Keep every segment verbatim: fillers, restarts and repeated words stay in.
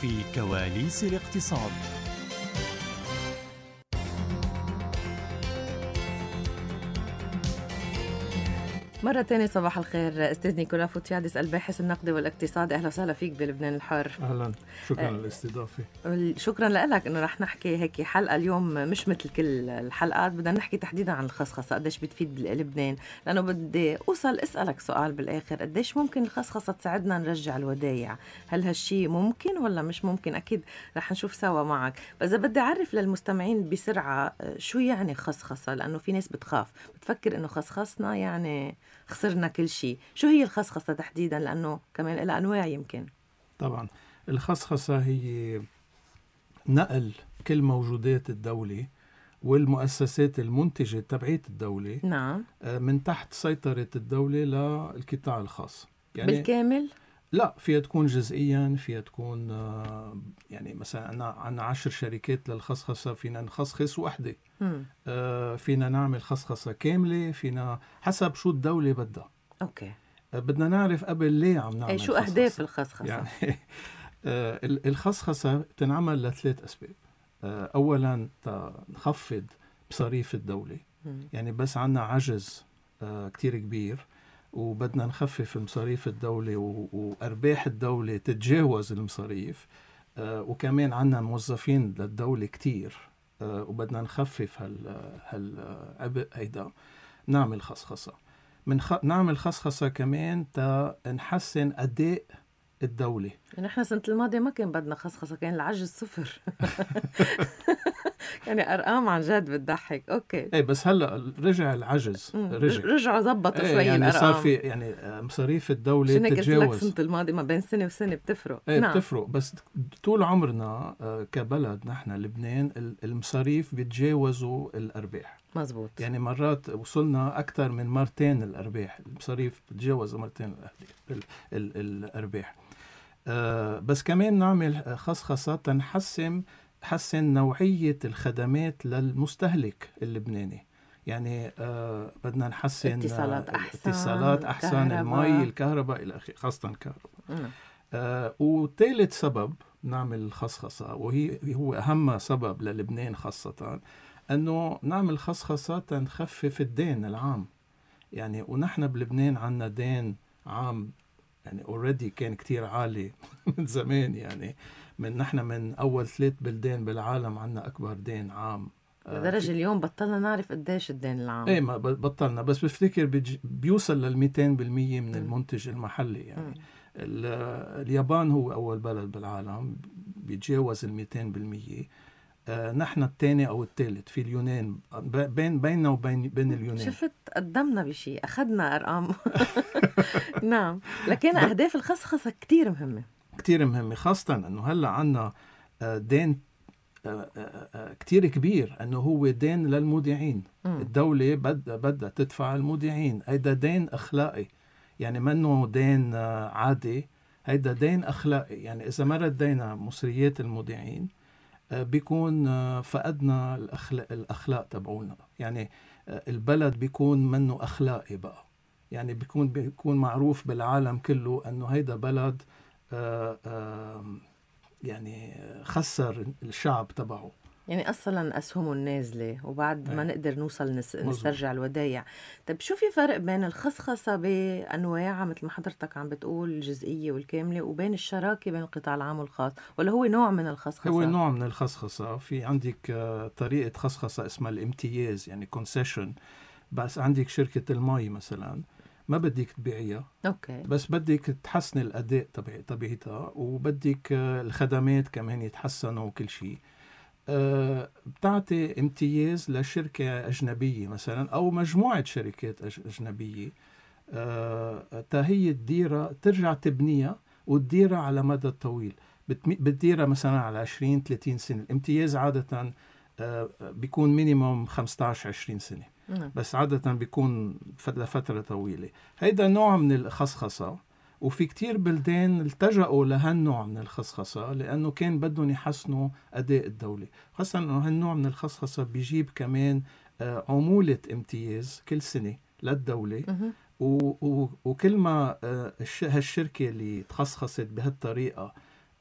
في كواليس الاقتصاد. مرة تانية صباح الخير أستاذ نيكولا فوتيادس الباحث النقدي والاقتصادي. أهلا وسهلا فيك بلبنان الحر. أهلا، شكرا للاستضافة. شكرا لك إنه رح نحكي هيك حلقة اليوم مش مثل كل الحلقات، بدنا نحكي تحديدا عن الخصخصة قديش بتفيد بلبنان، لأنه بدي أوصل أسألك سؤال بالآخر، قديش ممكن الخصخصة تساعدنا نرجع الودايع؟ هل هالشي ممكن ولا مش ممكن؟ أكيد رح نشوف سوا معك، بس بدي أعرف للمستمعين بسرعة شو يعني خصخصة، لأنه في ناس بتخاف بتفكر إنه خصخصنا يعني خسرنا كل شيء. شو هي الخصخصة تحديدا، لأنه كمان لها أنواع يمكن؟ طبعا الخصخصة هي نقل كل موجودات الدولة والمؤسسات المنتجة تبعية الدولة نعم من تحت سيطرة الدولة للقطاع الخاص. يعني بالكامل؟ لا، فيها تكون جزئيا، فيها تكون يعني مثلا أنا عنا عشر شركات للخصخصة، فينا نخصخص وحدة، آه فينا نعمل خصخصة كاملة، فينا حسب شو الدولة بدها. أوكي. آه بدنا نعرف قبل ليه عم نعمل شو خصخصة. أهداف الخصخصة؟ يعني آه الخصخصة بتنعمل لثلاث أسباب. آه أولا نخفض مصاريف الدولة، مم. يعني بس عنا عجز آه كتير كبير وبدنا نخفف مصاريف الدولة وأرباح الدولة تتجاوز المصاريف، آه وكمان عنا موظفين للدولة كتير، آه وبدنا نخفف هال هالعبء هيدا. نعمل خصخصة من خ... نعمل خصخصة كمان تا نحسن أداء الدولة. يعني احنا سنة الماضية ما كان بدنا خصخصة، كان العجز صفر. يعني أرقام عن جد بتضحك. أوكي. إيه بس هلا رجع العجز، رجع رجعوا ضبطوا ايه شوي يعني الأرقام. صار في يعني مصاريف الدولة تتجاوز. تتجاوز. شنو قلت لك سنة الماضية ما بين سنة وسنة بتفرق. ايه نعم. بتفرق، بس طول عمرنا كبلد نحن لبنان المصاريف بيتجاوزوا الأرباح. مزبوط. يعني مرات وصلنا أكثر من مرتين الأرباح، المصاريف بتتجاوز مرتين الأرباح. آه بس كمان نعمل خصخصة تنحسن حسن نوعية الخدمات للمستهلك اللبناني. يعني آه بدنا نحسن اتصالات أحسن، اتصالات أحسن، المي، الكهرباء إلى آخره، خاصة الكهرباء. آه وثالث سبب نعمل الخصخصة، وهي هو أهم سبب للبنان خاصة، أنه نعمل خصخصة تنخفف الدين العام. يعني ونحن بلبنان عنا دين عام يعني already كان كتير عالي من زمان، يعني من نحن من أول ثلاث بلدان بالعالم عنا أكبر دين عام. لدرجة اليوم بطلنا نعرف قديش الدين العام. ايه ما بطلنا، بس بفتكر بيوصل للميتين بالمية من المنتج المحلي. يعني اليابان هو أول بلد بالعالم بيتجاوز الميتين بالمية. آه نحن الثاني أو الثالث، في اليونان بين بيننا وبين بين اليونان. شفت قدمنا بشيء، أخذنا أرقام. نعم، لكن أهداف الخصخصة كتير مهمة كتير مهمة، خاصة أنه هلأ عنا دين كتير كبير، أنه هو دين للمودعين. م. الدولة بدها بدها تدفع المودعين. هيدا دين أخلاقي، يعني منه دين عادي، هيدا دين أخلاقي. يعني إذا ما ردينا مصريات المودعين بيكون فقدنا الأخلاق, الأخلاق تبعونا. يعني البلد بيكون منه أخلاقي بقى، يعني بيكون بيكون معروف بالعالم كله أنه هيدا بلد آآ آآ يعني خسر الشعب تبعه. يعني أصلا أسهمه النازلة، وبعد ما نقدر نوصل نس... نسترجع الودايع. طيب شو في فرق بين الخصخصة بأنواعها مثل ما حضرتك عم بتقول الجزئية والكاملة، وبين الشراكة بين القطاع العام والخاص، ولا هو نوع من الخصخصة؟ هو نوع من الخصخصة. في عندك طريقة خصخصة اسمها الامتياز، يعني concession. بس عندك شركة المي مثلا ما بدك تبيعيها، أوكي. بس بدك تحسن الأداء تبع تبعتها، وبدك الخدمات كمان يتحسنوا وكل شيء. أه بتعطي امتياز لشركة أجنبية مثلا أو مجموعة شركات أجنبية، أه تهي الديرة ترجع تبنيها وتديرها على مدى طويل. بتديرها مثلا على عشرين ثلاثين سنة. الامتياز عادة أه بيكون مينيموم خمسة عشر عشرين سنة، بس عادة بيكون لفترة طويلة. هيدا نوع من الخصخصة، وفي كتير بلدان التجأوا لهالنوع من الخصخصة لأنه كان بدهم يحسنوا أداء الدولة. خاصة أنه هالنوع من الخصخصة بيجيب كمان عمولة امتياز كل سنة للدولة. و- و- وكل ما هالشركة اللي تخصخصت بهالطريقة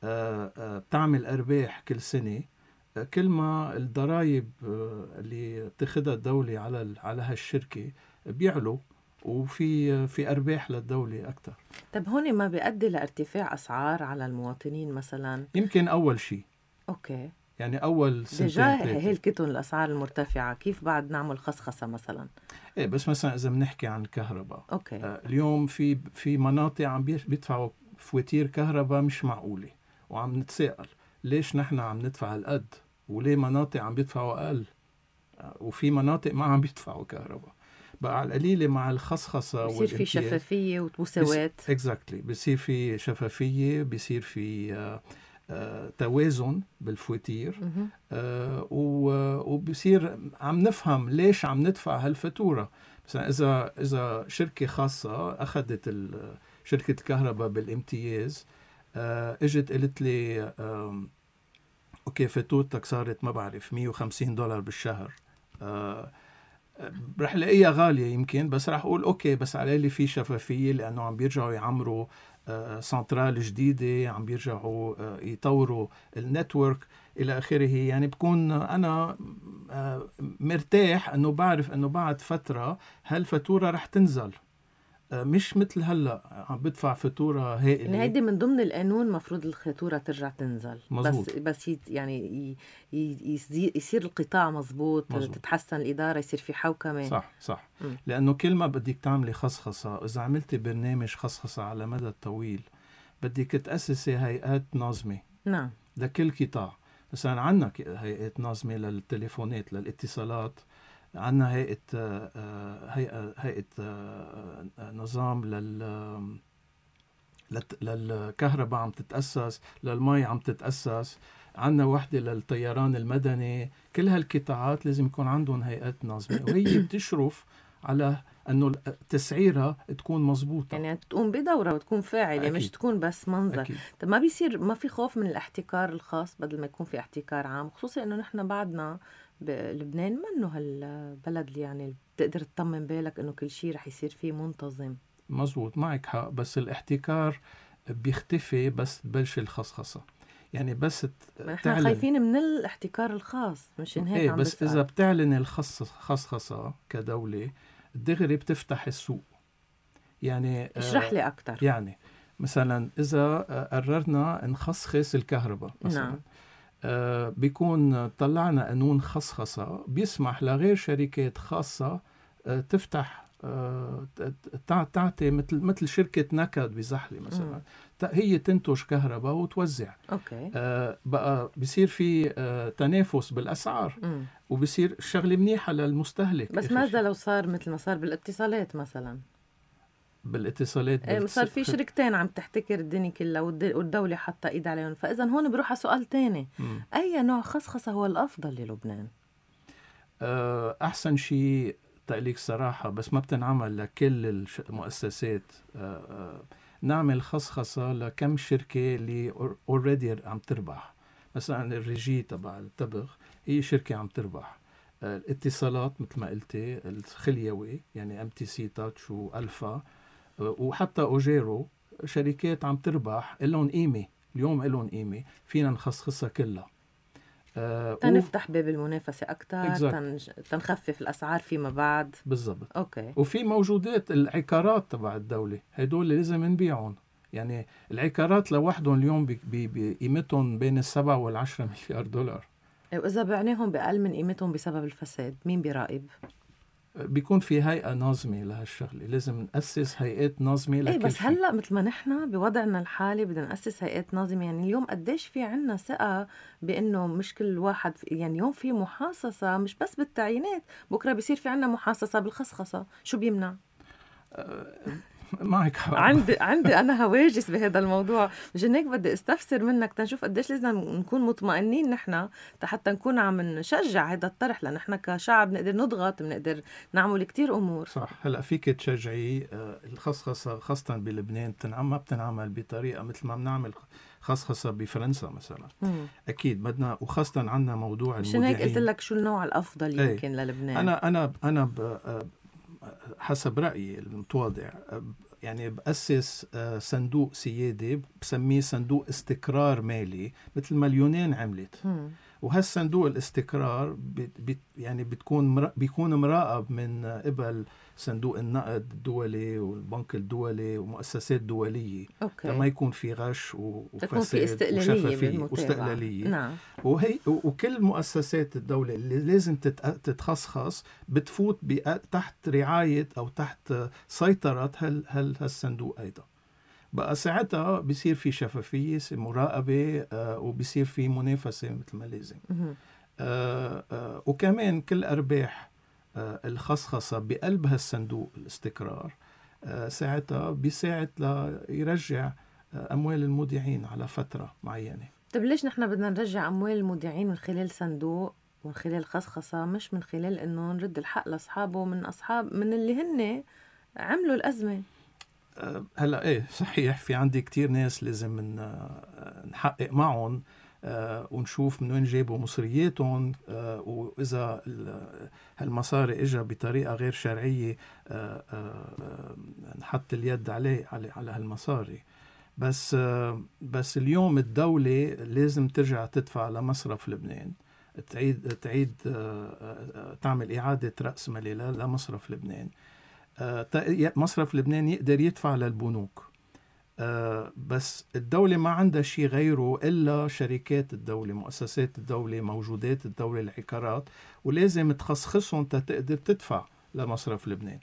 بتعمل أرباح كل سنة، كل ما الضرائب اللي بتاخدها الدولة على على هالشركة بيعلوا، وفي في أرباح للدولة أكتر. طب هون ما بيؤدي لارتفاع أسعار على المواطنين مثلا؟ يمكن أول شيء. أوكي. يعني أول سنتين ديجا ثلاثة هيلكتن الأسعار المرتفعة، كيف بعد نعمل خصخصة مثلا؟ إيه بس مثلا إذا بنحكي عن الكهرباء، أوكي. آه اليوم في في مناطق عم بيدفعوا فواتير كهرباء مش معقولة، وعم نتساءل ليش نحن عم ندفع القد، وليه مناطق عم بيدفعوا أقل، آه وفي مناطق ما عم بيدفعوا كهرباء. بقى على القليلة مع الخصخصة بصير في شفافية ومساواة. اكزاكتلي exactly. بصير في شفافية، بصير في آه آه توازن بالفواتير، آه وبصير عم نفهم ليش عم ندفع هالفاتورة. مثلا إذا إذا شركة خاصة أخذت شركة الكهرباء بالامتياز، آه اجت قلت لي آه أوكي فاتورتك صارت ما بعرف مية وخمسين دولار بالشهر، آه رح لاقيها غالية يمكن، بس رح أقول أوكي بس على اللي في شفافية، لأنه عم بيرجعوا يعمروا آه سنترال جديدة، عم بيرجعوا آه يطوروا النتورك إلى آخره. يعني بكون أنا آه مرتاح أنه بعرف أنه بعد فترة هالفاتورة رح تنزل، آه مش مثل هلأ عم بدفع فاتورة هائلة. يعني هيدي من ضمن القانون مفروض الفاتورة ترجع تنزل. مزبوط. بس بس يعني يصير القطاع مزبوط, مزبوط، تتحسن الإدارة، يصير في حوكمة. صح صح. م. لأنه كل ما بدك تعملي خصخصة، إذا عملتي برنامج خصخصة على مدى الطويل بدك تأسسي هيئات نظمة. نعم. لكل قطاع. مثلا عنا هيئات نظمة للتليفونات للاتصالات، عنا هيئة هيئة هيئة نظام لل للكهرباء عم تتأسس، للمي عم تتأسس، عنا وحدة للطيران المدني. كل هالقطاعات لازم يكون عندهم هيئات نظمة، وهي بتشرف على أنه تسعيرها تكون مضبوطة، يعني تقوم بدورة وتكون فاعلة. أكيد. مش تكون بس منظر. أكيد. طب ما بيصير ما في خوف من الاحتكار الخاص بدل ما يكون في احتكار عام، خصوصا أنه نحن بعدنا بلبنان منه هالبلد اللي يعني بتقدر تطمن بالك أنه كل شيء رح يصير فيه منتظم. مزبوط، معك حق، بس الاحتكار بيختفي بس تبلش الخصخصة. يعني بس احنا خايفين من الاحتكار الخاص، مش هيك. ايه عم بس بسأل. إذا بتعلن الخصخصة كدولة دغري بتفتح السوق. يعني اشرح لي أكتر. يعني مثلا إذا قررنا نخصخص الكهرباء مثلا، نعم. آه بيكون طلعنا قانون خصخصة بيسمح لغير شركات خاصة آه تفتح آه تعطي مثل مثل شركة نكد بزحلة مثلا، م. هي تنتج كهرباء وتوزع. أوكي. آه بقى بيصير في آه تنافس بالأسعار، م. وبيصير شغلة منيحة للمستهلك. بس ماذا لو صار مثل ما صار بالاتصالات مثلا؟ بالاتصالات ايه صار في شركتين عم تحتكر الدنيا كلها والدولة حتى ايد عليهم، فاذا هون بروح على سؤال تاني. م. اي نوع خصخصة هو الافضل للبنان؟ أه احسن شيء تقليك صراحة، بس ما بتنعمل لكل المؤسسات. أه أه نعمل خصخصة لكم شركة اللي اوريدي عم تربح. مثلا الريجي تبع التبغ هي شركة عم تربح. أه الاتصالات مثل ما قلتي الخليوي يعني ام تي سي تاتش والفا وحتى اوجيرو شركات عم تربح، لهم قيمه اليوم، لهم قيمه فينا نخصخصها كلها. آه تنفتح و... باب المنافسه اكثر، تن... تنخفف الاسعار فيما بعد. بالضبط. اوكي. وفي موجودات العقارات تبع الدوله، هدول لازم نبيعهم. يعني العقارات لوحدهم اليوم بقيمتهم بين السبعة والعشرة مليار دولار، واذا بعناهم باقل من قيمتهم بسبب الفساد مين بيراقب؟ بيكون في هيئة نظمة لهالشغلة، لازم نأسس هيئات نظمة لكل ايه بس شيء. هلأ مثل ما نحن بوضعنا الحالي بدنا نأسس هيئات نظمة. يعني اليوم قديش في عنا ثقة بأنه مش كل واحد في، يعني اليوم في محاصصة مش بس بالتعيينات، بكرة بيصير في عنا محاصصة بالخصخصة، شو بيمنع؟ أه معك حق. عندي عندي انا هواجس بهذا الموضوع، مشان هيك بدي استفسر منك تنشوف قديش لازم نكون مطمئنين نحن حتى نكون عم نشجع هذا الطرح، لان نحن كشعب بنقدر نضغط، بنقدر نعمل كتير امور. صح. هلا فيك تشجعي الخصخصه خاصه بلبنان بتنعمل ما بتنعمل بطريقه مثل ما بنعمل خصخصه بفرنسا مثلا. مم. اكيد بدنا، وخاصه عندنا موضوع المذيعين. مشان هيك قلت لك شو النوع الافضل يمكن ايه. للبنان. انا انا انا ب... حسب رأيي المتواضع يعني بأسس صندوق سيادي بسميه صندوق استقرار مالي مثل ما اليونان عملت. مم. وهالصندوق الاستقرار بت بت يعني بتكون بيكون مراقب من قبل صندوق النقد الدولي والبنك الدولي ومؤسسات دولية. أوكي. لما يكون في غش تكون في وفساد استقلالية وشفافية بالمتابعة. واستقلالية. نعم. وهي وكل مؤسسات الدولة اللي لازم تتخصص بتفوت تحت رعاية أو تحت سيطرة هال هال هالصندوق أيضا. بقى ساعتها بيصير في شفافية مراقبة، آه وبيصير في منافسة مثل ما لازم. آه آه وكمان كل أرباح آه الخصخصة بقلب هالصندوق الاستقرار آه ساعتها بيساعد ليرجع آه أموال المودعين على فترة معينة. طب ليش نحن بدنا نرجع أموال المودعين من خلال صندوق ومن خلال خصخصة، مش من خلال إنه نرد الحق لأصحابه من أصحاب من اللي هن عملوا الأزمة؟ هلا ايه صحيح، في عندي كتير ناس لازم نحقق معهم ونشوف من وين جابوا مصرياتهم، واذا هالمصاري اجى بطريقه غير شرعيه نحط اليد عليه على على هالمصاري. بس بس اليوم الدوله لازم ترجع تدفع لمصرف لبنان، تعيد تعيد تعمل اعاده راس ماليه لمصرف لبنان. مصرف لبنان يقدر يدفع للبنوك، بس الدولة ما عندها شيء غيره إلا شركات الدولة، مؤسسات الدولة، موجودات الدولة، العقارات، ولازم تخصخصهم تقدر تدفع لمصرف لبنان،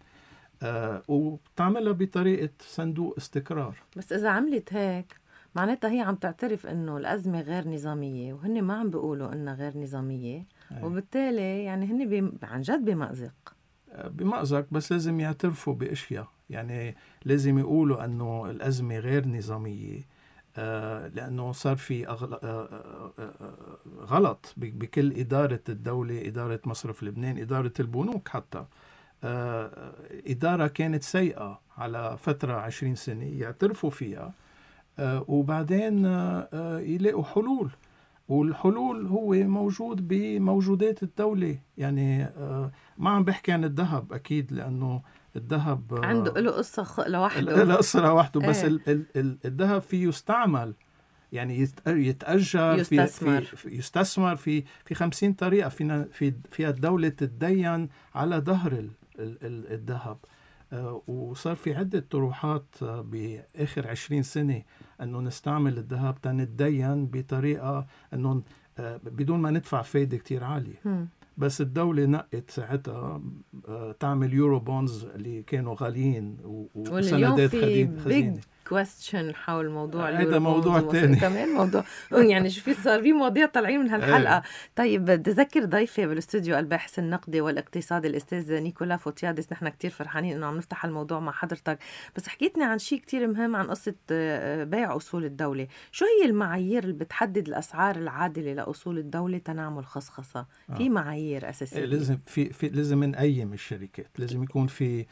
وبتعملها بطريقة صندوق استقرار. بس إذا عملت هيك معناتها هي عم تعترف إنه الأزمة غير نظامية، وهن ما عم بيقولوا إنها غير نظامية. أي. وبالتالي يعني هن بي... عن جد بمأزق بمأزق، بس لازم يعترفوا بأشياء. يعني لازم يقولوا أنه الأزمة غير نظامية، آه لأنه صار في أغل... آه آه غلط بكل إدارة الدولة، إدارة مصرف لبنان، إدارة البنوك حتى. آه إدارة كانت سيئة على فترة عشرين سنة، يعترفوا فيها، آه وبعدين آه يلاقوا حلول. والحلول هو موجود بموجودات الدولة. يعني ما عم بحكي عن الذهب أكيد، لأنه الذهب عنده له قصة لوحده، له قصة لوحده. بس ايه. الذهب فيه يستعمل، يعني يتأجر، يستثمر في يستثمر في في خمسين طريقة فينا في فيها الدولة تتدين على ظهر الذهب. وصار في عدة طروحات بآخر عشرين سنة أنه نستعمل الذهب تنتدين بطريقة أنه بدون ما ندفع فايدة كتير عالية. م. بس الدولة نقت ساعتها تعمل يورو بونز اللي كانوا غاليين وسندات خزينة. question حول موضوع هذا موضوع تاني كمان موضوع يعني شو في صار في مواضيع طالعين من هالحلقة. ايه. طيب بدي أذكر ضيفي بالاستوديو الباحث النقدي والاقتصادي الأستاذ نيكولا فوتيادس. نحن كتير فرحانين إنه عم نفتح الموضوع مع حضرتك، بس حكيتني عن شيء كتير مهم، عن قصة بيع أصول الدولة. شو هي المعايير اللي بتحدد الأسعار العادلة لأصول الدولة تنعمل خصخصة؟ آه. في معايير أساسية. ايه لازم في, في لازم نقيم الشركات، لازم يكون في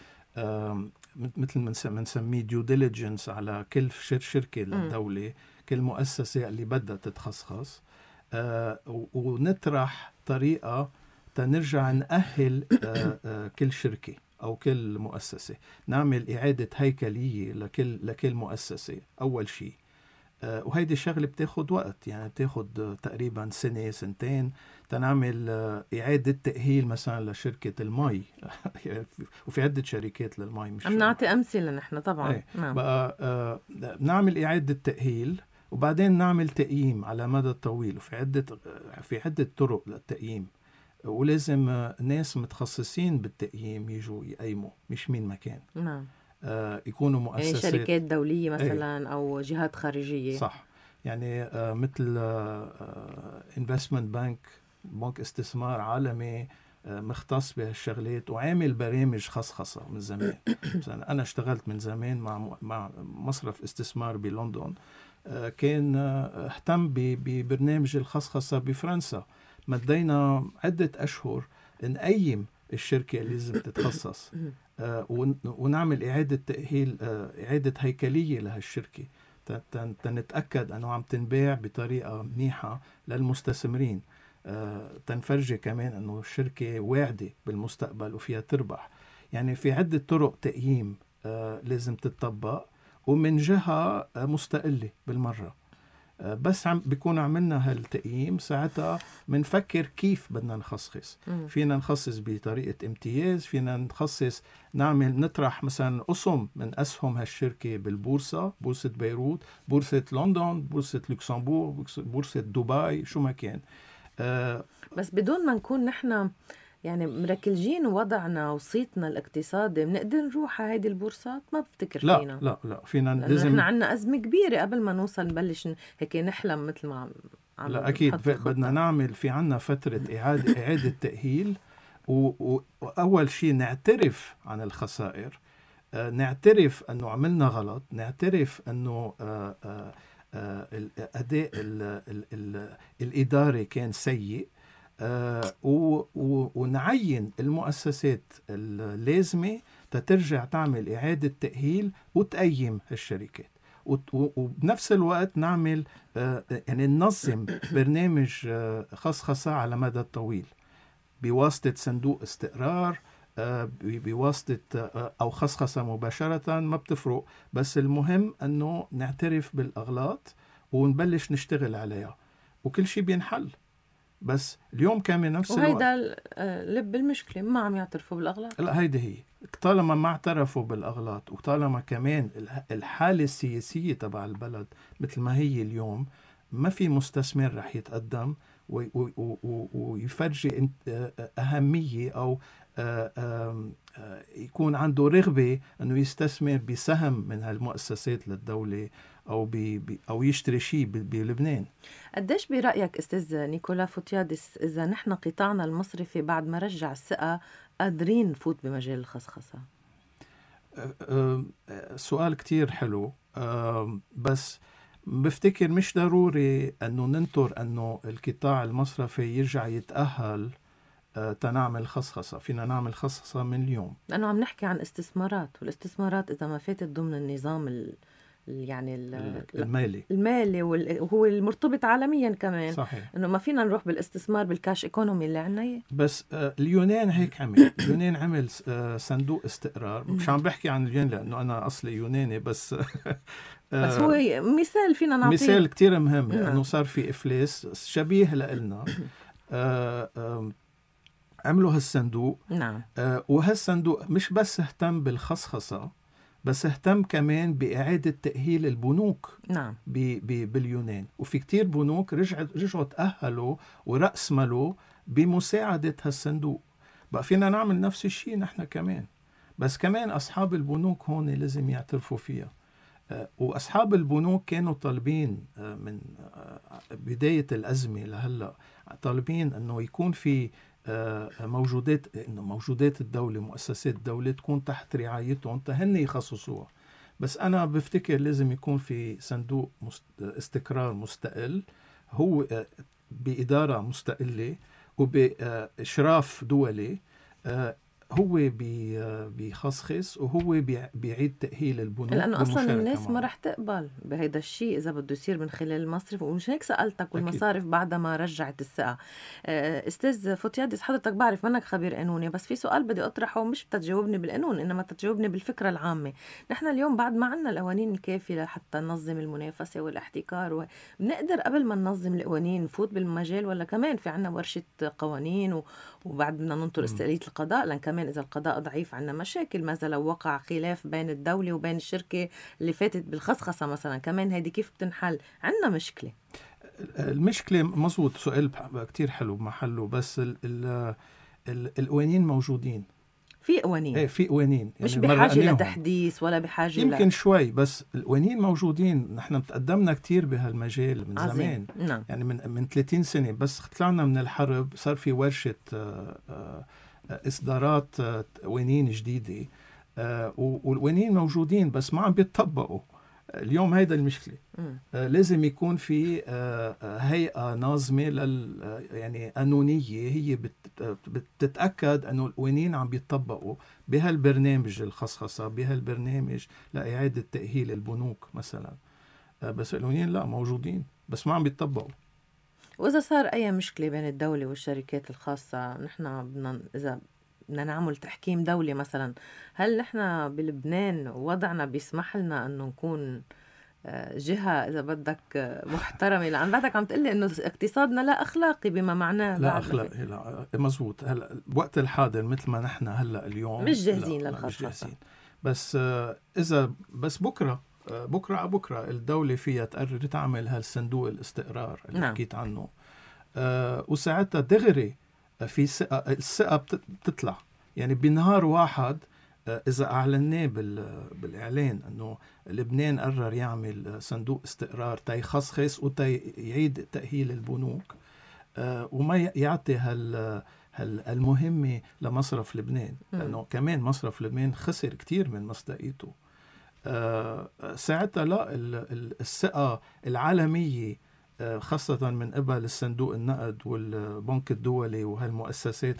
مثل ما بنسميه ديو ديليجنس على كل شركة للدولة، م. كل مؤسسة اللي بدها تتخصص، آه ونطرح طريقة تنرجع نأهل آه آه كل شركة أو كل مؤسسة، نعمل إعادة هيكلية لكل لكل مؤسسة أول شيء. آه وهيدي الشغلة بتاخد وقت، يعني بتاخد تقريبا سنة سنتين تنعمل آه إعادة تأهيل مثلا لشركة المي وفي عدة شركات للمي. مش عم نعطي أمثلة نحن طبعا. ايه. نعم. بقى آه نعمل إعادة تأهيل وبعدين نعمل تقييم على مدى طويل، وفي عدة في عدة طرق للتقييم، ولازم ناس متخصصين بالتقييم يجوا يقيموا، مش مين مكان. نعم. آه يكونوا مؤسسات، يعني شركات دولية مثلا. ايه. أو جهات خارجية. صح. يعني آه مثل آه investment bank، بنك استثمار عالمي آه مختص بهالشغلات وعامل برامج خصخصة من زمان. مثلا أنا اشتغلت من زمان مع مع مصرف استثمار بلندن، آه كان آه اهتم ببرنامج الخصخصة بفرنسا. مدينا عدة أشهر نقيم الشركة اللي لازم تتخصص، آه ونعمل إعادة تأهيل، آه إعادة هيكلية لهالشركة تنتأكد أنه عم تنباع بطريقة منيحة للمستثمرين، آه تنفرجي كمان أنه الشركة واعدة بالمستقبل وفيها تربح. يعني في عدة طرق تقييم لازم تتطبق، ومن جهة مستقلة بالمرة. بس عم بيكون عملنا هالتقييم ساعتها منفكر كيف بدنا نخصص. مم. فينا نخصص بطريقة امتياز، فينا نخصص نعمل نطرح مثلا أسهم من أسهم هالشركة بالبورصة، بورصة بيروت، بورصة لندن، بورصة لوكسمبورغ، بورصة دبي، شو ما كان. آه بس بدون ما نكون نحن يعني مركلجين وضعنا وصيتنا الاقتصادي بنقدر نروح على هيدي البورصات؟ ما بفتكر لا فينا. لا لا فينا لأنه لازم. نحن عندنا أزمة كبيرة قبل ما نوصل نبلش هيك نحلم مثل ما عم عم لا أكيد نحط الخطة. بدنا نعمل في عنا فترة إعادة إعادة تأهيل، وأول شيء نعترف عن الخسائر، آه نعترف أنه عملنا غلط، نعترف أنه آه آه آه الأداء ال ال ال الإداري كان سيء، آه ونعين المؤسسات اللازمة تترجع تعمل إعادة تأهيل وتقيم الشركات، وبنفس الوقت نعمل آه يعني ننظم برنامج آه خصخصة على مدى طويل بواسطة صندوق استقرار، آه بواسطة آه أو خصخصة مباشرة، ما بتفرق، بس المهم أنه نعترف بالأغلاط ونبلش نشتغل عليها وكل شيء بينحل. بس اليوم كان نفس الوقت وهيدا لب المشكلة، ما عم يعترفوا بالأغلاط. لا هيدي هي، طالما ما اعترفوا بالأغلاط، وطالما كمان الحالة السياسية تبع البلد مثل ما هي اليوم، ما في مستثمر رح يتقدم ويفرجي أهمية أو يكون عنده رغبة أنه يستثمر بسهم من هالمؤسسات للدولة أو بي أو يشتري شيء بلبنان. قديش برأيك أستاذ نيكولا فوتيادس إذا نحن قطاعنا المصرفي بعد ما رجع الثقة قادرين نفوت بمجال الخصخصة؟ سؤال كتير حلو، بس بفتكر مش ضروري أنه ننطر أنه القطاع المصرفي يرجع يتأهل تنعمل خصخصة. فينا نعمل خصخصة من اليوم، لأنه عم نحكي عن استثمارات، والاستثمارات إذا ما فاتت ضمن النظام ال يعني المالي المالي وهو المرتبط عالميا كمان. صحيح. انه ما فينا نروح بالاستثمار بالكاش ايكونومي اللي عندنا. بس اليونان هيك عمل اليونان عمل صندوق استقرار. مش عم بحكي عن اليونان لانه انا اصلي يوناني، بس بس هو مثال فينا نعطيه، مثال كتير مهم، لانه صار في افلاس شبيه لنا. عملوا هالصندوق. نعم. وهالصندوق مش بس اهتم بالخصخصة، بس اهتم كمان بإعادة تأهيل البنوك. نعم. باليونان، وفي كتير بنوك رجعوا رجعوا تأهلوا ورأسملوا بمساعدة هالصندوق. بقى فينا نعمل نفس الشيء نحن كمان، بس كمان أصحاب البنوك هون لازم يعترفوا فيها. وأصحاب البنوك كانوا طالبين من بداية الأزمة لهلأ، طالبين أنه يكون في موجودات انه موجودات الدوله، مؤسسات الدوله تكون تحت رعايتهم تهن يخصصوها. بس انا بفتكر لازم يكون في صندوق استقرار مستقل، هو باداره مستقله وباشراف دولي، هو بيخصخص وهو بيعيد تأهيل البنوك. لأنه أصلا الناس ما رح تقبل بهيدا الشيء إذا بده يصير من خلال المصرف، ومش هيك سألتك والمصارف بعد ما رجعت الثقة. أستاذ فوتيادس، حضرتك بعرف منك خبير قانوني، بس في سؤال بدي أطرحه مش بتجاوبني بالقانون إنما تجاوبني بالفكرة العامة. نحن اليوم بعد ما عنا القوانين الكافية حتى ننظم المنافسة والاحتكار، بنقدر قبل ما ننظم القوانين نفوت بالمجال، ولا كمان في عنا ورشة قوانين وبعد بدنا ننطر استقلالية القضاء؟ لأن كمان إذا القضاء ضعيف عنا مشاكل. ماذا لو وقع خلاف بين الدولة وبين الشركة اللي فاتت بالخصخصة مثلا، كمان هيدي كيف بتنحل؟ عنا مشكلة. المشكلة مزبوط، سؤال كتير حلو بمحله، بس ال ال ال القوانين موجودين. في قوانين، ايه في قوانين يعني مش بحاجة لتحديث ولا بحاجة يمكن لا. شوي، بس القوانين موجودين. نحن تقدمنا كتير بهالمجال من عظيم. زمان. نعم. يعني من من ثلاثين سنة، بس طلعنا من الحرب صار في ورشة إصدارات قوانين جديدة، والقوانين موجودين بس ما عم بيتطبقوا. اليوم هيدا المشكلة. آه لازم يكون في آه هيئة ناظمة لل يعني قانونية، هي بت بتتأكد أنه القوانين عم بيتطبقوا بهالبرنامج الخصخصة، بهالبرنامج لإعادة تأهيل البنوك مثلا. آه بس القوانين لا موجودين بس ما عم بيتطبقوا. وإذا صار أي مشكلة بين الدولة والشركات الخاصة، نحن بدنا إذا بدنا نعمل تحكيم دولي مثلا، هل نحن بلبنان وضعنا بيسمح لنا انه نكون جهة إذا بدك محترمة؟ لأن بعدك عم تقلي إنه اقتصادنا لا أخلاقي بما معناه. لا أخلاقي، لا مزبوط. هلا وقت الحاضر مثل ما نحن هلا اليوم مش جاهزين للخصخصة، مش للخصخصة. جاهزين. بس إذا بس بكرة بكرة على بكرة الدولة فيها تقرر تعمل هالصندوق الاستقرار اللي نعم. حكيت عنه، أه وساعتها دغري في ثقة، الثقة بتطلع. يعني بنهار واحد إذا أعلناه بالإعلان أنه لبنان قرر يعمل صندوق استقرار تيخصخص وتيعيد تأهيل البنوك أه وما يعطي هال المهمة لمصرف لبنان، لأنه كمان مصرف لبنان خسر كتير من مصداقيته. أه ساعتها لا، الثقة العالمية خاصة من قبل الصندوق النقد والبنك الدولي وهالمؤسسات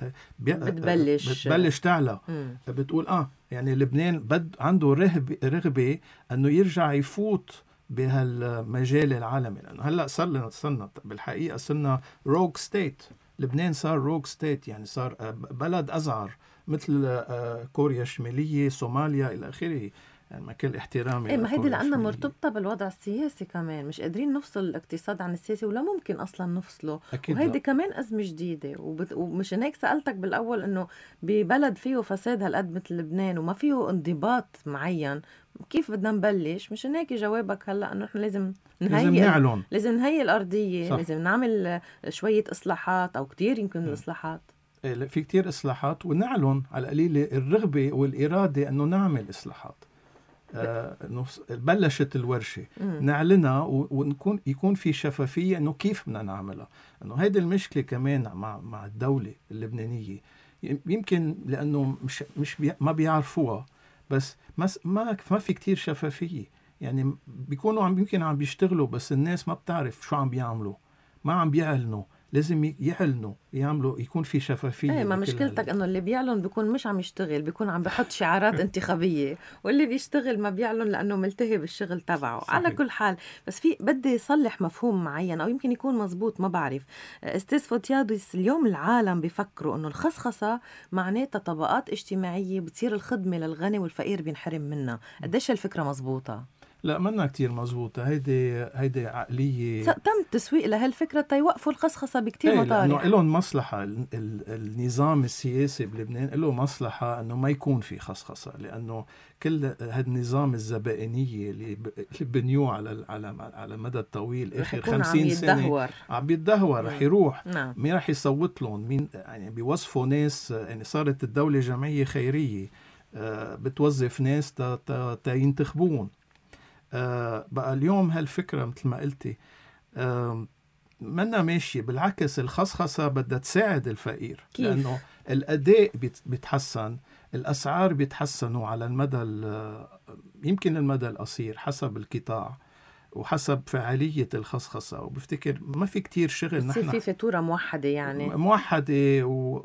بتبلش بتبلش تعلى. مم. بتقول آه يعني لبنان بد عنده رغبة رغبة أنه يرجع يفوت بهالمجال العالمي، لأنه هلأ صار لنا صرنا بالحقيقة صرنا روج ستيت. لبنان صار روج ستيت، يعني صار بلد أزعر مثل كوريا الشمالية، صوماليا إلى آخره. يعني ما كل احترامي. ايه ما هيدي لأنها مرتبطة بالوضع السياسي كمان، مش قادرين نفصل الاقتصاد عن السياسي ولا ممكن أصلا نفصله. وهيدي لا. كمان أزمة جديدة، وبت... ومش هيك سألتك بالأول إنه ببلد فيه فساد هالقد مثل لبنان وما فيه انضباط معين كيف بدنا نبلش؟ مش هيك جوابك هلا إنه إحنا لازم نهيئ، لازم نعلن، لازم نهيئ الأرضية، صح. لازم نعمل شوية إصلاحات أو كتير يمكن م. الإصلاحات. إيه في كتير إصلاحات، ونعلن على القليلة الرغبة والإرادة إنه نعمل إصلاحات. آه بلشت الورشة مم. نعلنها ونكون يكون في شفافية إنه كيف بدنا نعملها. إنه هيدي المشكلة كمان مع مع الدولة اللبنانية، يمكن لأنه مش مش بي ما بيعرفوها، بس ما ما ما في كتير شفافية. يعني بيكونوا عم يمكن عم بيشتغلوا بس الناس ما بتعرف شو عم بيعملوا، ما عم بيعلنوا. لازم يعلنوا يعملوا يكون في شفافية. ايه ما مشكلتك انه اللي بيعلن بيكون مش عم يشتغل، بيكون عم بحط شعارات انتخابية، واللي بيشتغل ما بيعلن لانه ملتهي بالشغل تبعه. صحيح. على كل حال بس في بدي يصلح مفهوم معين او يمكن يكون مزبوط، ما بعرف. استاذ فوتيادس، اليوم العالم بيفكروا انه الخصخصة معناتها طبقات اجتماعية بتصير الخدمة للغني والفقير بينحرم منها. قديش الفكرة مزبوطة؟ لا منا كتير مزبوطة. هيدي هيدي عقلية تم التسويق لهالفكرة تيوقفوا الخصخصة بكتير ايه مطارح. لأنه لهم مصلحة. ال ال النظام السياسي بلبنان له مصلحة أنه ما يكون في خصخصة، لأنه كل هذا النظام الزبائنية اللي بنيوه على على على مدى الطويل آخر خمسين سنة عم بيتدهور، رح يروح. نعم. مين رح يصوت لهم؟ مين يعني بيوظفوا ناس؟ يعني صارت الدولة جمعية خيرية بتوظف ناس تا تا تا ينتخبون. آه بقى اليوم هالفكرة مثل ما قلتي آه منا ماشية. بالعكس الخصخصة بدها تساعد الفقير. كيف؟ لأنه الأداء بيتحسن، الأسعار بيتحسنوا على المدى يمكن المدى القصير حسب القطاع وحسب فعالية الخصخصة. وبفتكر ما في كتير شغل نحن في فاتورة موحدة، يعني موحدة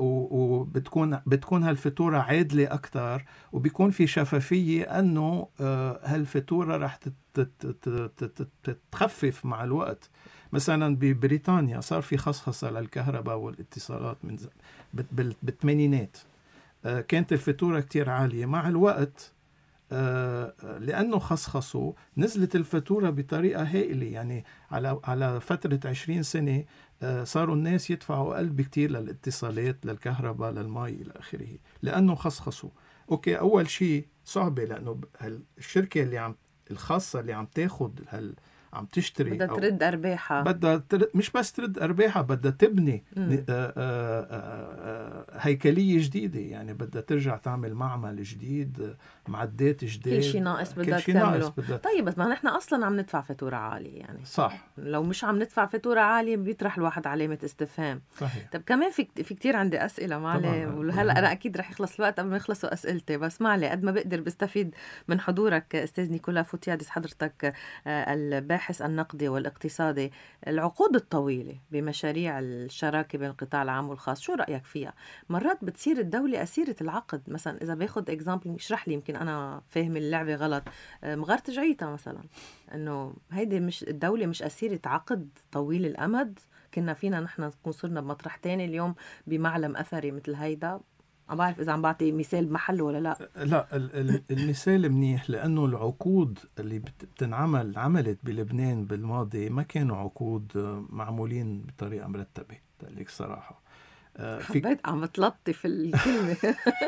وبتكون و... بتكون هالفاتورة عادلة أكتر، وبيكون في شفافية أنه هالفاتورة رح تتخفف مع الوقت. مثلا ببريطانيا صار في خصخصة للكهرباء والاتصالات من بالثمانينات، كانت الفاتورة كتير عالية. مع الوقت لأنه خصخصوا نزلت الفاتورة بطريقة هائلة. يعني على على فترة عشرين سنة صاروا الناس يدفعوا أقل بكتير للاتصالات، للكهرباء، للماء إلى آخره، لأنه خصخصوا. أوكي أول شيء صعبة، لأنه الشركة اللي عم الخاصة اللي عم تاخد هال عم تشتري بدها ترد أرباحها، بدها ترد، مش بس ترد أرباحها، بدها تبني آآ آآ هيكلية جديدة. يعني بدها ترجع تعمل معمل جديد، معدات جديد، كل شيء ناقص بدها تعمله. طيب بس ما نحن أصلا عم ندفع فاتورة عالية، يعني صح. لو مش عم ندفع فاتورة عالية بيطرح الواحد علامة استفهام. صحيح. طب كمان في في كتير عندي أسئلة معلي، وهلا أنا أكيد رح يخلص الوقت قبل ما يخلصوا أسئلتي، بس معلي قد ما بقدر بستفيد من حضورك أستاذ نيكولا فوتيادس، حضرتك الباحث النقدي والاقتصادي. العقود الطويلة بمشاريع الشراكة بين القطاع العام والخاص، شو رأيك فيها؟ مرات بتصير الدولة أسيرة العقد. مثلا إذا باخد إكزامبل، اشرح لي يمكن أنا فاهم اللعبة غلط. مغارة جعيتا مثلا، إنه هيدي مش الدولة مش أسيرة عقد طويل الأمد. كنا فينا نحن نكون صرنا بمطرح تاني اليوم بمعلم أثري مثل هيدا. عم بعرف إذا عم بعطي مثال بمحله ولا لا. لا ال- ال- المثال منيح، لأنه العقود اللي بت- بتنعمل عملت بلبنان بالماضي ما كانوا عقود آه، معمولين بطريقة مرتبة. لك صراحة آه، في حبيت عم بتلطف الكلمة.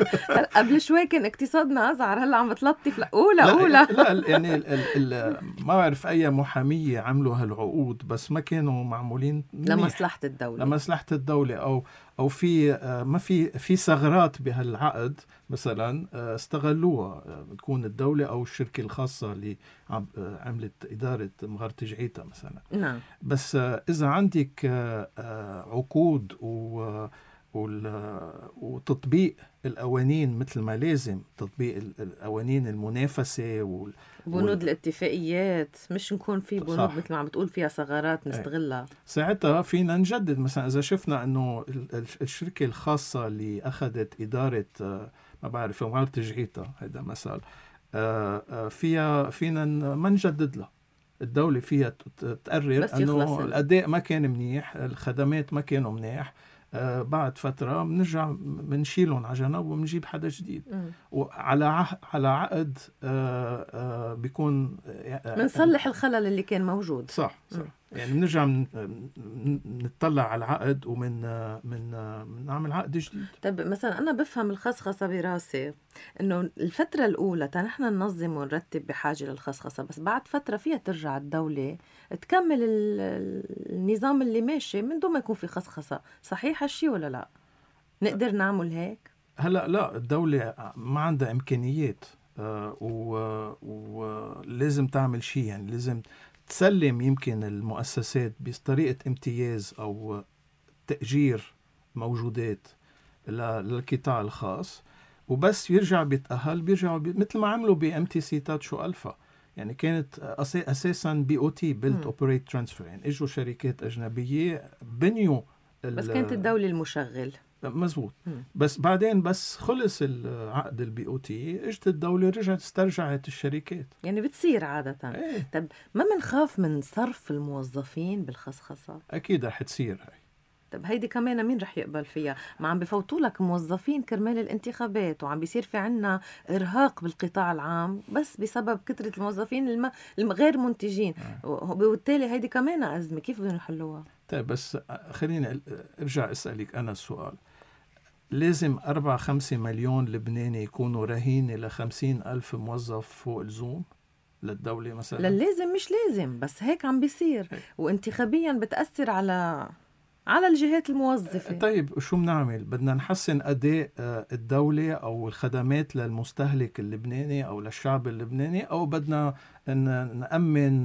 قبل شوي كان اقتصادنا أزعر، هلا عم بتلطف. لا أولى لا أولى. لا يعني ال ال ال ما بعرف أي محامية عملوا هالعقود، بس ما كانوا معمولين منيح لمصلحة الدولة. لمصلحة الدولة، أو أو في آه، ما في في ثغرات بهالعقد مثلا آه، استغلوها، آه، بتكون الدولة أو الشركة الخاصة اللي عم- آه، عملت إدارة مغارة جعيتا مثلا. نعم. بس آه، إذا عندك آه، آه، عقود و وال- وتطبيق القوانين مثل ما لازم، تطبيق ال- القوانين المنافسة وال... بنود وال... الاتفاقيات، مش نكون في بنود صح. مثل ما عم بتقول فيها ثغرات أي. نستغلها. ساعتها فينا نجدد. مثلا إذا شفنا أنه ال- ال- الشركة الخاصة اللي أخذت إدارة آه، ما بعرف مغارة جعيتا، هذا مثال، آه، آه، فيها فينا ن- ما نجدد لها. الدولة فيها ت- ت- تقرر بس يخلص أنه ال- الأداء ما كان منيح، الخدمات ما كانوا منيح، آه، بعد فترة بنرجع بنشيلهم على جنب وبنجيب حدا جديد، مم. وعلى عه- على عقد آه، آه، بيكون آه، منصلح الخلل اللي كان موجود. صح صح. مم. يعني بنرجع من من- نطلع على العقد ومن من نعمل عقد جديد. طب مثلا أنا بفهم الخصخصة براسي إنه الفترة الأولى تا نحن ننظم ونرتب بحاجة للخصخصة، بس بعد فترة فيها ترجع الدولة تكمل ال- النظام اللي ماشي من دون ما يكون في خصخصة. صحيح هالشي ولا لا؟ نقدر نعمل هيك؟ هلا لا، الدولة ما عندها إمكانيات آه، و- ولازم تعمل شيء، يعني لازم تسلم يمكن المؤسسات بطريقة امتياز أو تأجير موجودات ل- للقطاع الخاص، وبس يرجع بيتأهل بيرجعوا بي... مثل ما عملوا بام تي سي تاتشو ألفا. يعني كانت أسي... أساسا بي او تي بيلد اوبريت ترانسفير، يعني اجوا شركات أجنبية بنيوا ال... بس كانت الدولة المشغل. مزبوط. مم. بس بعدين بس خلص العقد البي او تي، اجت الدولة رجعت استرجعت الشركات. يعني بتصير عادة. ايه طب ما منخاف من صرف الموظفين بالخصخصة؟ اكيد رح تصير هاي. طب هيدي كمان مين رح يقبل فيها؟ ما عم بفوتوا لك موظفين كرمال الانتخابات، وعم بيصير في عنا إرهاق بالقطاع العام بس بسبب كثرة الموظفين الم... الغير منتجين، وبالتالي هيدي كمان أزمة. كيف بدهم يحلوها؟ طيب بس خليني ارجع اسألك انا السؤال. لازم أربعة خمسة مليون لبناني يكونوا رهينة لخمسين ألف موظف فوق الزوم للدولة مثلا؟ لازم مش لازم، بس هيك عم بيصير، وانتخابيا بتأثر على على الجهات الموظفة. طيب شو بنعمل؟ بدنا نحسن أداء الدولة أو الخدمات للمستهلك اللبناني أو للشعب اللبناني، أو بدنا نأمن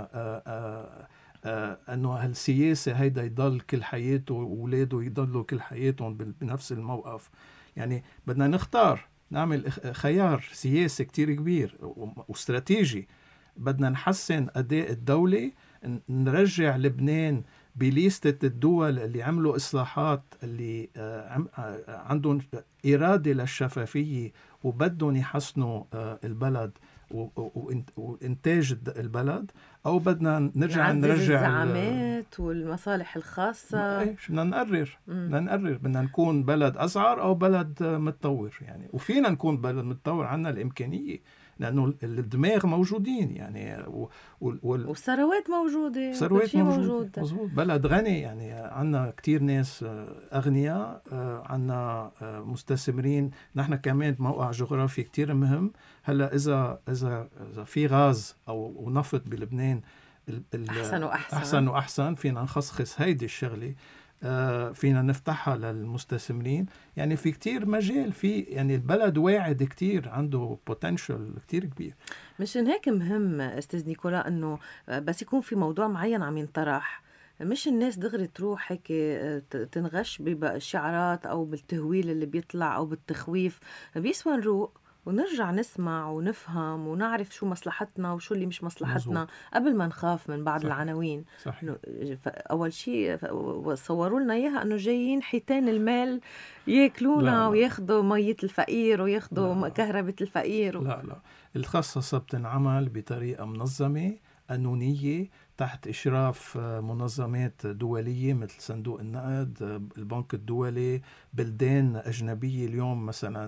أنه هالسياسة هيدا يضل كل حياته وولاده يضلوا كل حياتهم بنفس الموقف؟ يعني بدنا نختار، نعمل خيار سياسي كتير كبير واستراتيجي. بدنا نحسن أداء الدولة، نرجع لبنان بليستة الدول اللي عملوا إصلاحات، اللي عندهم إرادة للشفافية وبدهم يحسنوا البلد وإنتاج البلد، أو بدنا نرجع نرجع الزعامات والمصالح الخاصة. إيه بدنا نقرر بدنا نقرر بدنا نكون بلد أسعر أو بلد متطور. يعني وفينا نكون بلد متطور، عنا الإمكانية لأنه الدماغ موجودين يعني، وال... والثروات موجودة، ثروات موجودة موجود. مزبوط. بلد غني، يعني عنا كتير ناس أغنياء، عنا مستثمرين. نحن كمان موقع جغرافي كتير مهم. هلا إذا إذا إذا في غاز أو نفط بلبنان أحسن وأحسن أحسن وأحسن، فينا نخصخص هيدي الشغلة، فينا نفتحها للمستثمرين. يعني في كتير مجال، في يعني البلد واعد كتير، عنده بوتنشل كتير كبير. مشان هيك مهم أستاذ نيكولا أنه بس يكون في موضوع معين عم ينطرح، مش الناس دغري تروح هيك تنغش بالشعارات أو بالتهويل اللي بيطلع أو بالتخويف. بيسوى نروق ونرجع نسمع ونفهم ونعرف شو مصلحتنا وشو اللي مش مصلحتنا. مزبوط. قبل ما نخاف من بعض. صحيح. العناوين. صحيح. أول شيء صوروا لنا إياها أنه جايين حيتان المال ياكلونا وياخدوا مية الفقير وياخدوا كهربة الفقير. و... لا لا، الخصصة بتنعمل بطريقة منظمة قانونية تحت إشراف منظمات دولية مثل صندوق النقد، البنك الدولي، بلدان أجنبية. اليوم مثلا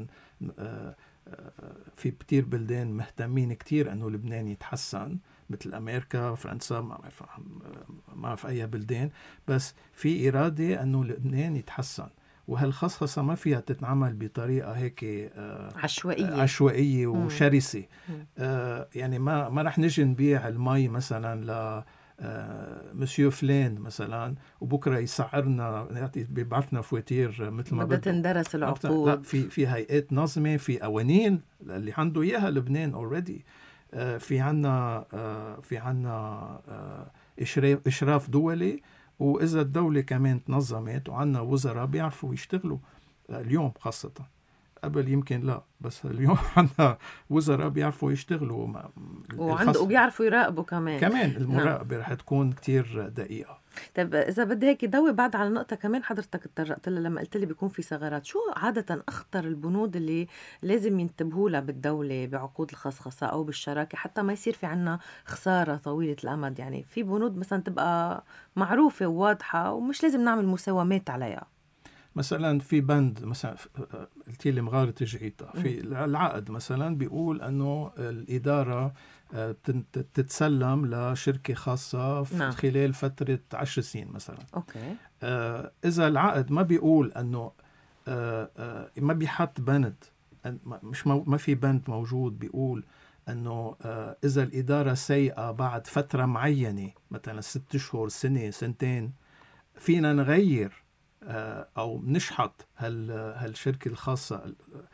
في كتير بلدان مهتمين كتير أنه لبنان يتحسن، مثل أمريكا، فرنسا، ما بعرف ما في أي بلدان، بس في إرادة أنه لبنان يتحسن. وهالخصخصة ما فيها تتعمل بطريقة هيك آه عشوائية عشوائية وشرسة. آه يعني ما ما رح نجي نبيع المي مثلا ل آه مسيو فلان مثلا وبكره يسعرنا بيبعثنا فواتير مثل ما بدها بده. تندرس العقود. لا، في في هيئات نظمة، في قوانين اللي عنده اياها لبنان اوريدي. آه في عنا آه في عنا آه اشراف اشراف دولي، وإذا الدولة كمان تنظمت وعنا وزراء بيعرفوا يشتغلوا. اليوم خاصة، قبل يمكن لا، بس اليوم عنا وزراء بيعرفوا يشتغلوا وعنده وبيعرفوا يراقبوا كمان. كمان المراقبة نعم. رح تكون كتير دقيقة. طيب إذا بدي هيك ضوي بعد على نقطة كمان حضرتك اتطرقت لها لما قلت لي بيكون في ثغرات، شو عادة أخطر البنود اللي لازم ينتبهوا لها بالدولة بعقود الخصخصة أو بالشراكة حتى ما يصير في عنا خسارة طويلة الأمد؟ يعني في بنود مثلا تبقى معروفة وواضحة ومش لازم نعمل مساومات عليها. مثلا في بند مثلا قلتي لي مغارة جعيطة في العقد مثلا بيقول أنه الإدارة تتسلم لشركة خاصة في نعم. خلال فترة عشر سنين مثلا. أوكي. آه إذا العقد ما بيقول أنه آه آه ما بيحط بند، مش ما في بند موجود بيقول أنه آه إذا الإدارة سيئة بعد فترة معينة مثلا ست شهور، سنة، سنتين، فينا نغير آه أو نشحط هال هالشركة الخاصة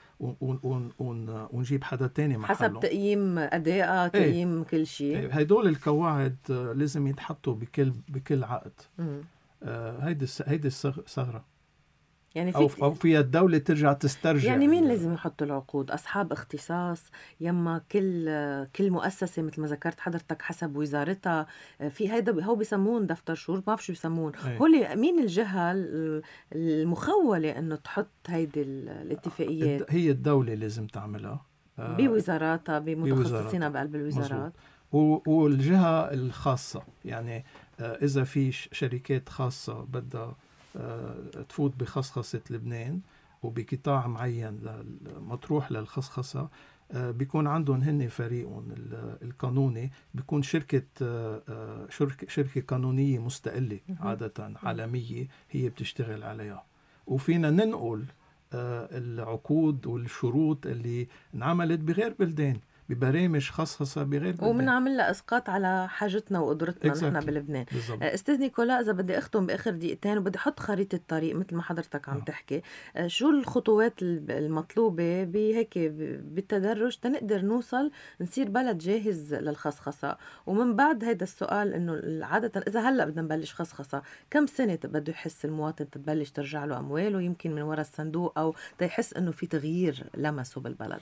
ونجيب حدا تاني محله حسب تقييم أداء، تقييم ايه. كل شيء. هيدول القواعد لازم يتحطوا بكل بكل عقد. آه هيدي هيدي الثغرة. يعني أو, أو فيها الدولة ترجع تسترجع. يعني مين لازم يحط العقود؟ أصحاب اختصاص، يما كل كل مؤسسة مثل ما ذكرت حضرتك حسب وزارتها. في هيدا هو بيسمون دفتر شروط، ما بعرف شو بيسمون. هو مين الجهة المخولة إنه تحط هيدي الاتفاقيات؟ هي الدولة لازم تعملها بوزاراتها، بمتخصصينها بقلب الوزارات. والجهة الخاصة يعني إذا في شركات خاصة بدها تفوت بخصخصة لبنان وبقطاع معين مطروح للخصخصة، بيكون عندهم هن فريقهم القانوني، بيكون شركة شركة شركة قانونية مستقلة عادة عالمية هي بتشتغل عليها. وفينا ننقل العقود والشروط اللي انعملت بغير بلدان ببرامج خصخصة بغير بلدان، ومنعمل لها اسقاط على حاجتنا وقدرتنا exactly. نحن بلبنان. بالزبط. استاذ نيكولا، اذا بدي اختم باخر دقيقتين وبدي احط خريطة الطريق مثل ما حضرتك عم تحكي، شو الخطوات المطلوبة بهيك بالتدرج تنقدر نوصل نصير بلد جاهز للخصخصة؟ ومن بعد هيدا السؤال انه عادة اذا هلا بدنا نبلش خصخصة، كم سنة بده يحس المواطن تبلش ترجع له امواله يمكن من وراء الصندوق او تيحس انه في تغيير لمسه بالبلد؟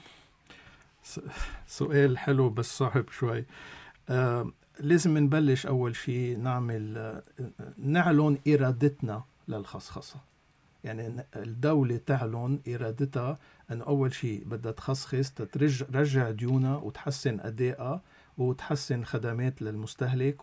سؤال حلو بس صعب شوي. آه لازم نبلش أول شيء نعمل آه نعلن إرادتنا للخصخصة. يعني الدولة تعلن إرادتها أن أول شيء بدها تخصخص، ترجع ديونها وتحسن أدائها وتحسن خدمات للمستهلك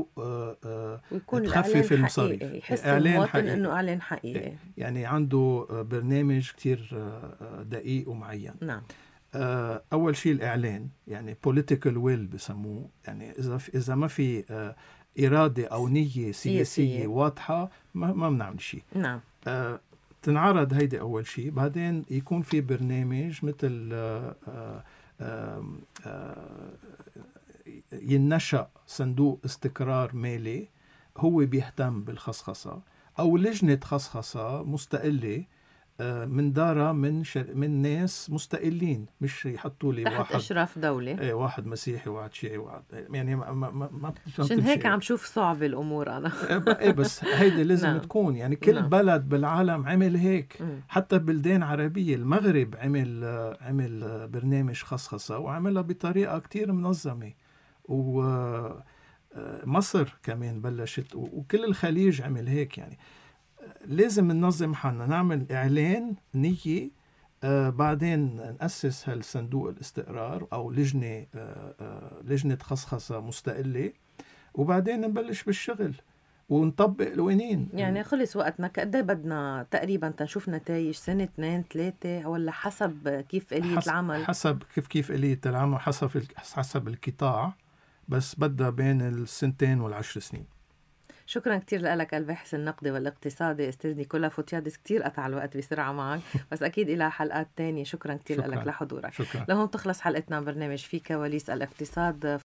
وتخفف المصاريف. يحس المواطن أنه أعلن حقيقي، يعني عنده برنامج كتير دقيق ومعين. نعم. أول شيء الإعلان، يعني political will بسموه، يعني إذا إذا ما في إرادة أو نية سياسية واضحة ما ما بنعمل شيء. نعم. آه تنعرض هيدي أول شيء، بعدين يكون في برنامج مثل آه آه آه ينشأ صندوق استقرار مالي هو بيهتم بالخصخصة، أو لجنة خصخصة مستقلة من دارة من شر... من ناس مستقلين، مش يحطوا لي تحت واحد إشراف دولة. ايه واحد مسيحي وواحد شيعي وواحد، يعني ما ما ما عشان هيك عم شوف صعب الأمور أنا. ايه بس هيدي لازم نعم. تكون يعني كل نعم. بلد بالعالم عمل هيك. م. حتى بلدان عربية، المغرب عمل عمل برنامج خصخصة وعملها بطريقة كتير منظمة، ومصر كمان بلشت، وكل الخليج عمل هيك. يعني لازم ننظم حالنا، نعمل إعلان نية، آه بعدين نأسس هالصندوق الاستقرار أو لجنة آه آه لجنة خصخصة مستقلة وبعدين نبلش بالشغل ونطبق القوانين. يعني خلص وقتنا، قد ايه بدنا تقريبا تنشوف نتائج؟ سنة اثنين ثلاثة ولا حسب كيف آلية حسب العمل؟ حسب كيف كيف آلية العمل، حسب حسب القطاع، بس بدها بين السنتين والعشر سنين. شكرا كتير لك الباحث النقدي والاقتصادي أستاذ نيكولا فوتيادس. كتير قطع الوقت بسرعة معك، بس أكيد إلى حلقات تانية. شكرا كتير لك لحضورك. شكرا. لهون تخلص حلقتنا برنامج في كواليس الاقتصاد.